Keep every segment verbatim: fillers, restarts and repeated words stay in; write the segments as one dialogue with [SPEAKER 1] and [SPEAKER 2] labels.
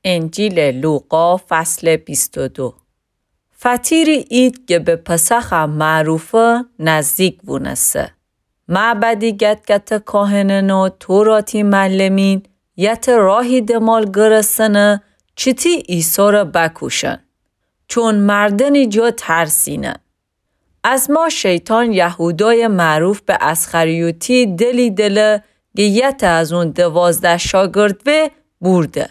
[SPEAKER 1] انجیل لوقا فصل بیست و دو. فتیری اید که به پسخ معروفه نزدیک بونسه. معبدی گت گت کاهنن و توراتی معلمین یت راهی دمال گرسنه چیتی ایسا را بکوشن. چون مردنی جا ترسینه. از ما شیطان یهودای معروف به اسخریوتی دلی دله گیت از اون دوازده شاگرد و برده.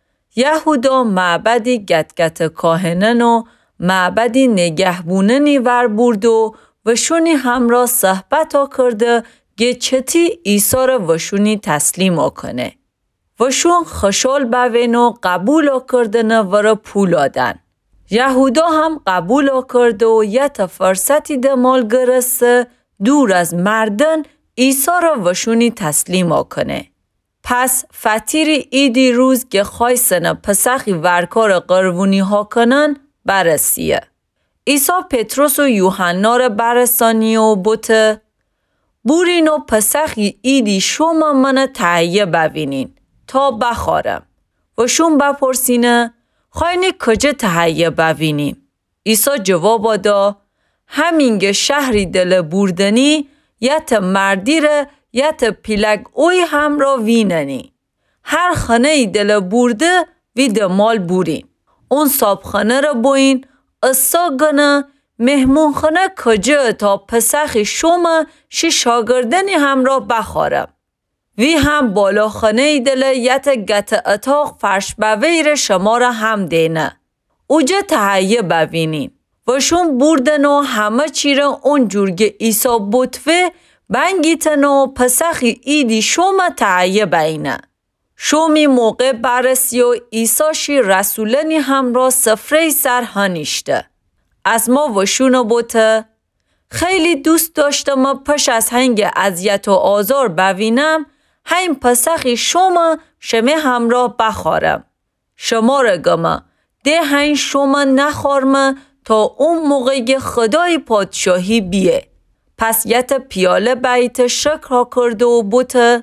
[SPEAKER 1] یهودا معبدی گت گت کاهنن و معبدی نگهبوننی ور برد و وشونی همراه صحبت ها کرده گه چتی ایسا را وشونی تسلیم ها کنه. وشون خشال بوین و قبول ها کردن ورا پول آدن. یهودا هم قبول ها کرده و یت فرصتی دمال گرسته دور از مردن ایسا را وشونی تسلیم ها کنه. پس فتیری ایدی روز که خواستن پسخی ورکار قربونی ها کنن برسیه. ایسا پتروس و یوحنا را برسانی و بوته بورین و پسخی ایدی شما من تهیه ببینین تا بخارم. و شون بپرسینه خواهینی کجا تهیه ببینیم؟ ایسا جواب دا همینگه شهری دل بردنی یت مردی را یت پیلگ اوی هم را ویننی. هر خانه دل برده وی دمال بورین. اون صابخانه را بوین اصا گنه مهمون خانه کجا تا پسخی شما شی شاگردنی هم را بخارم. وی هم بالا خانه دل یت گت اتاق فرش بویر شما را هم دینه. اوجا تهیه ببینین. و شون بردن و همه چی را اون جورگه ایسا بطوه بنگیتن و پسخی ایدی شما تهیه بینه. شومی موقع برسی و ایساشی رسولنی هم را سفره سر هنیشته. از ما وشون بوته خیلی دوست داشتم پش از هنگ اذیت و آزار ببینم هین پسخی شما شمه همراه بخارم. شما را گمه ده هین شما نخارمه تا اون موقع خدای پادشاهی بیه. پس یت پیاله بیت شکر کرده و بوته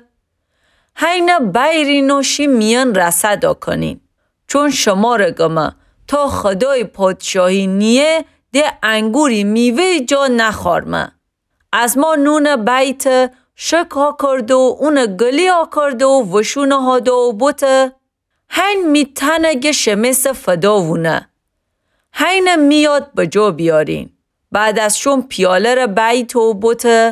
[SPEAKER 1] هین بیرینوشی میان رسدا کنین. چون شما را گمه تا خدای پادشاهی نیه ده انگوری میوه جا نخارمه. از ما نون بیت شک ها کرده و اون گلی ها کرده و وشونه ها ده و بوته هین میتنگه شمس فداوونه. هین میاد بجا بیارین. بعد از شون پیاله را بیت و بوته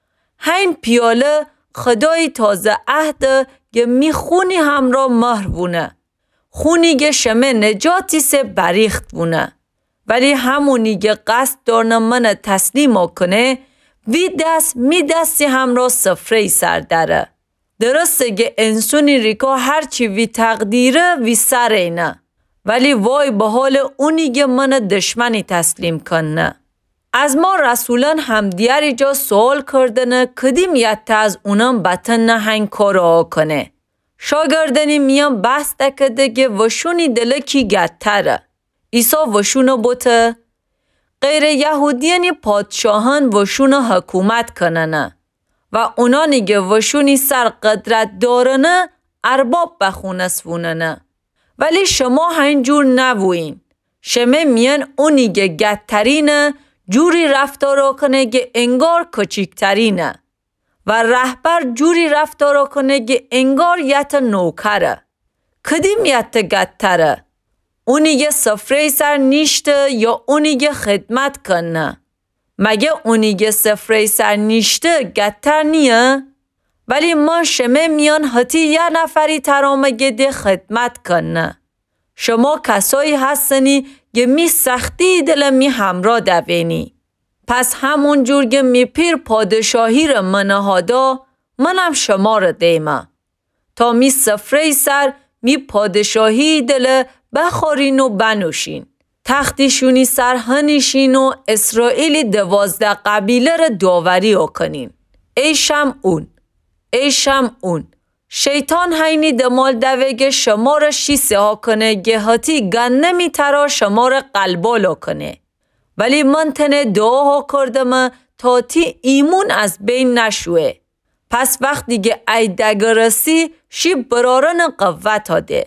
[SPEAKER 1] هین پیاله خدای تازه عهد گه میخونی هم را مهر بونه. خونی گه شمه نجاتی سه بریخت بونه. ولی همونی گه قصد دارن من تسلیم کنه وی دست می دستی هم را سفره سر داره. درسته گه انسونی ریکا هرچی وی تقدیره وی سر اینه. ولی وای به حال اونی گه من دشمنی تسلیم کنه. از ما رسولان هم دیاری جا سوال کردنه کدیم یت از اونم بطن نه هنگ کارا کنه. شاگردنی میان بحث دکده گه وشونی دله کی گتره. ایسا وشونو بوته غیر یهودیانی پادشاهان وشونو حکومت کننه و اونانی گه وشونی سر قدرت دارنه ارباب بخونه سووننه. ولی شما هنجور نبوین. شمه میان اونی گه گترینه جوری رفتارا کنه که انگار کچیکترینه و رهبر جوری رفتارا کنه که انگار یت نوکره. کدیم یت گتره؟ اونی که سفره سر نیشته یا اونی که خدمت کنه؟ مگه اونی که سفره سر نیشته گتر نیه؟ ولی ما شمه میان حتی یه نفری ترامه ده خدمت کنه. شما کسایی هستنی که می سختی دل می همراه دوینی. پس همون جور که می پیر پادشاهی را منهادا منم شما را دیمه. تا می سفره سر می پادشاهی دل بخورین و بنوشین. تختیشونی سر هنیشین و اسرائیلی دوازده قبیله را داوری ها کنین. ای شمعون، ای شمعون. شیطان هینی دمال دوگه شما را شیسه ها کنه گهاتی گنه می ترا شما را قلبالا کنه. ولی من تنه دعاها کردم تا تی ایمون از بین نشوه. پس وقتی که ای دگرسی شی برارن قوت ها ده.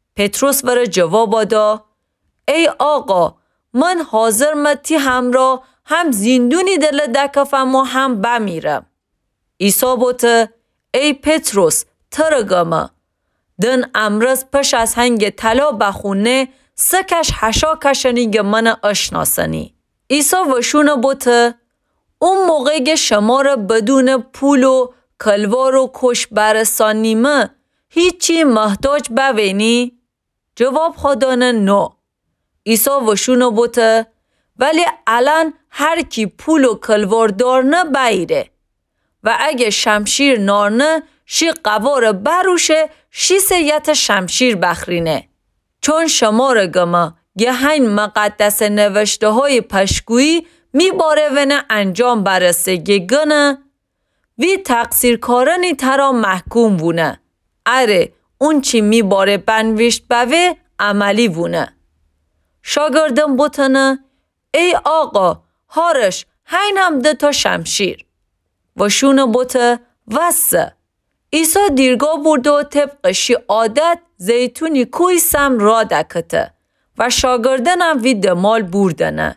[SPEAKER 1] پتروس ور جواب داد ای آقا من حاضر متی همراه هم زندونی دل دکفم و هم بمیرم. عیسی بوته ای پتروس ترگمه دن امرز پش از هنگ طلا بخونه سکش هشا کشنی گه من اشناسنی. عیسی وشونه بوته اون موقع که شما را بدون پول و کلوار و کش برسانیمه هیچی محتاج بوینی؟ جواب خدانه نو. عیسی وشونه بوته ولی الان هر کی پول و کلوار دارنه بایره و اگه شمشیر نارنه شی قوار بروشه شی سیت شمشیر بخرینه. چون شما را گمه یه هین مقدس نوشته های پشگویی می باره ونه انجام برسه گه گنه وی تقصیر کارنی ترا محکوم وونه. اره اون چی می باره بنوشت بوه عملی وونه. شاگردم بوتنه ای آقا هارش هین هم ده تا شمشیر. و شونه بوته وسه. عیسی دیرگاه برده و طبقشی عادت زیتونی کوی سم را دکته و شاگردنم وی دمال بردنه.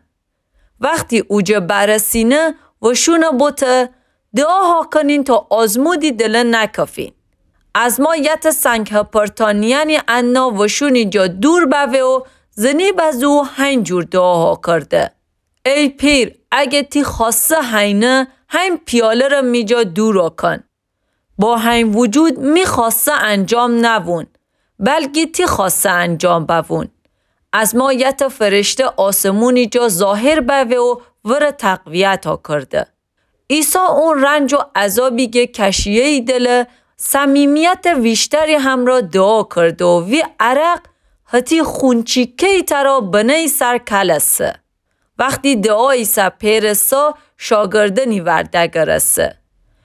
[SPEAKER 1] وقتی اوجه برسینه و شونه بوته دعا کنین تا آزمودی دل نکفین. از ما یت سنگ هپرتانیانی انا و شونی جا دور بوه و زنی بزو هنجور دعا کرده. ای پیر اگه تی خاصه هینه هم پیاله را می جا دور کن. با هم وجود می خاصه انجام نبون بلکه تی خاصه انجام ببون. از ما یت فرشته آسمونی جا ظاهر بوه و ور تقویت ها کرده. عیسی اون رنج و عذابی که کشیه دل صمیمیت ویشتری هم را دعا کرده و وی عرق حتی خونچیکه ترا بنای سر کلسه. وقتی دعای سا پیرسا شاگردنی ورده گرسه.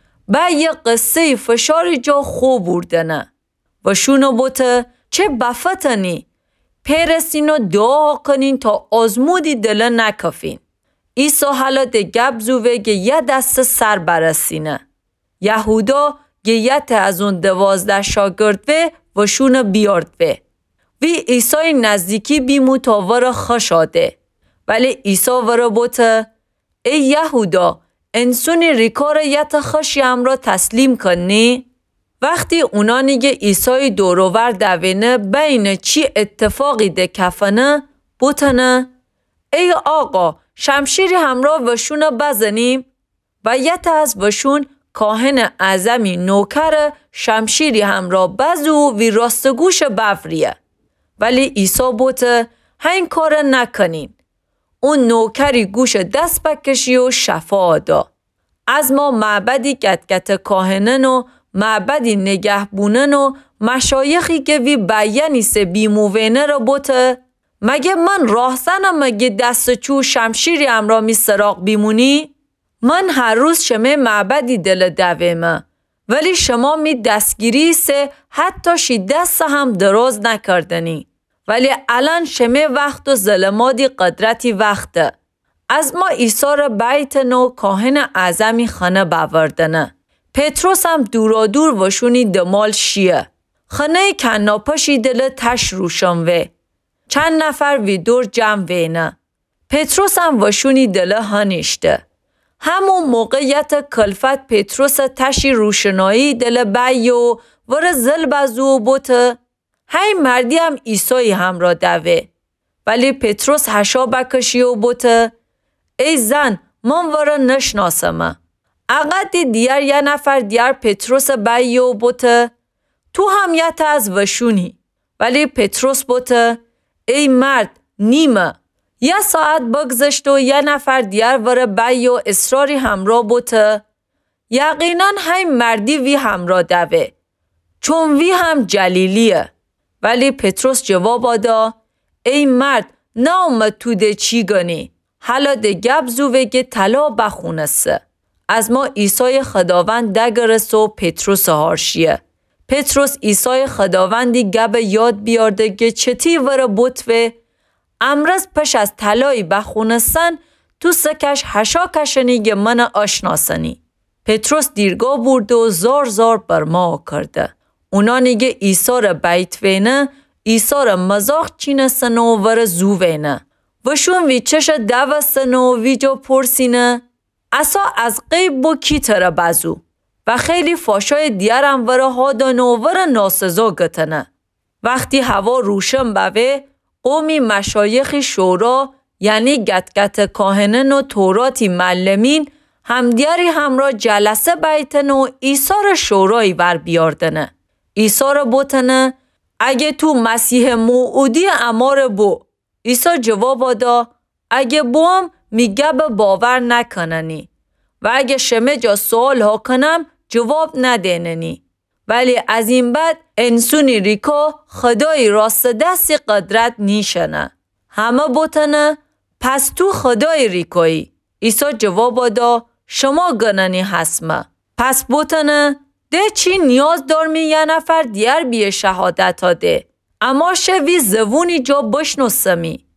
[SPEAKER 1] با یه قصه فشاری جا خوب بردنه. و شونو بوته چه بفتنی پیرسینو دعا کنین تا آزمودی دل نکفین. عیسی حالا ده گب زوه گه یه دست سر برسینه. یهودا گه یه ته از اون دوازده شاگرد وه و شونو بیارد وه. وی عیسی نزدیکی بیمو تا ور خشاده. ولی عیسی ور بوته ای یهودا انسونی ریکار یت خشی هم را تسلیم کنی؟ وقتی اونا نیگه عیسی دوروور دوینه بین چی اتفاقی ده کفنه بوتنه ای آقا شمشیری همراه وشون بزنیم و یت از وشون کاهن اعظمی نوکر شمشیری همراه بزو وی راستگوش بفریه. ولی عیسی بوته هین کار نکنین. اون نوکری گوش دست بکشی و شفا دا. از ما معبدی گتگت کاهنن و معبدی نگهبونن و مشایخی که وی بیانی سه بیموینه را بوته مگه من راهزنم مگه دست چو شمشیری امرا می سراغ بیمونی؟ من هر روز شمه معبدی دل دویمه ولی شما می دستگیری سه حتی شی دست هم دراز نکردنی. ولی الان شمه وقت و ظلمادی قدرتی وقته. از ما عیسی را بیت نو کاهن اعظمی خانه باوردنه. پتروس هم دورا دور وشونی دمال شیه. خانه کناپشی دل تش روشن وی. چند نفر وی دور جمع وینه. پتروس هم وشونی دل هنشته. همون موقعیت کلفت پتروس تشی روشنایی دل بی و ور زل بزو بوته. هی مردی هم عیسی هم را دوه. ولی پتروس هشا بکشی و بوته ای زن من ورا نشناسمه. اقد دیار یه نفر دیار پتروس بایی و بوته تو هم یت از وشونی. ولی پتروس بوته ای مرد نیمه. یه ساعت بگذشت و یه نفر دیار ور بایی و اصراری همراه بوته یقینا هی مردی وی همراه دوه چون وی هم جلیلیه. ولی پتروس جواب دا ای مرد نه اومد تو ده چی گنی حالا ده گب زوه گه طلا بخونسه. از ما عیسی خداوند دگرس و پتروس هارشیه. پتروس عیسی خداوندی گب یاد بیارده گه چتی ور بوتوه امرز پش از طلایی بخونسن تو سکش هشا کشنی گه من آشناسنی. پتروس دیرگاه برده و زار زار بر ما کرده. اونا نیگه عیسی را بیت وینه ایسا را مزاق چینه سنو ور زووینه. وشون وی چش دو سنو وی جو پرسینه اسا از قیب بو کی تره بزو و خیلی فاشای دیارم ور هادانو ور ناسزا گتنه. وقتی هوا روشن بوه قومی مشایخ شورا یعنی گتگت کاهنن و توراتی معلمین همدیاری همراه جلسه بیتن و ایسا را شورایی ور بیاردنه. ایسا را بوتنه اگه تو مسیح موعودی امار بو. ایسا جواب دا اگه بوم میگه به باور نکننی و اگه شمه جا سوال ها کنم جواب ندیننی. ولی از این بعد انسونی ریکا خدای راست دستی قدرت نیشنه. همه بوتنه پس تو خدای ریکایی. ایسا جواب دا شما گننی هستمه. پس بوتنه ده چی نیاز دارمی یه نفر دیگر بیه شهادت ها ده. اما شوی زوونی جا بشنو سمی.